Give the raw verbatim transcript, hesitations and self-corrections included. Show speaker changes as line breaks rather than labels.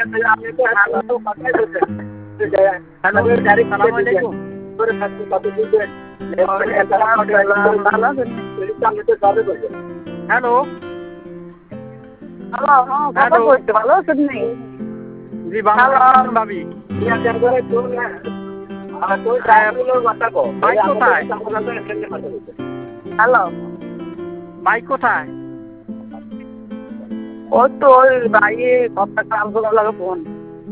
আপনি তো হ্যালো তো কথাই বলছেন হ্যালো সালাম আলাইকুম করে থাকতে কত দিতে হ্যালো
হ্যালো হ্যাঁ কথা কইতে ভালো আছেন নি
জি ভালো আছেন ভাবি মাইক কোথায়
হ্যালো
মাইক কোথায়
ওই তো ওই বাইরে কথা কাম করার লাগে ফোন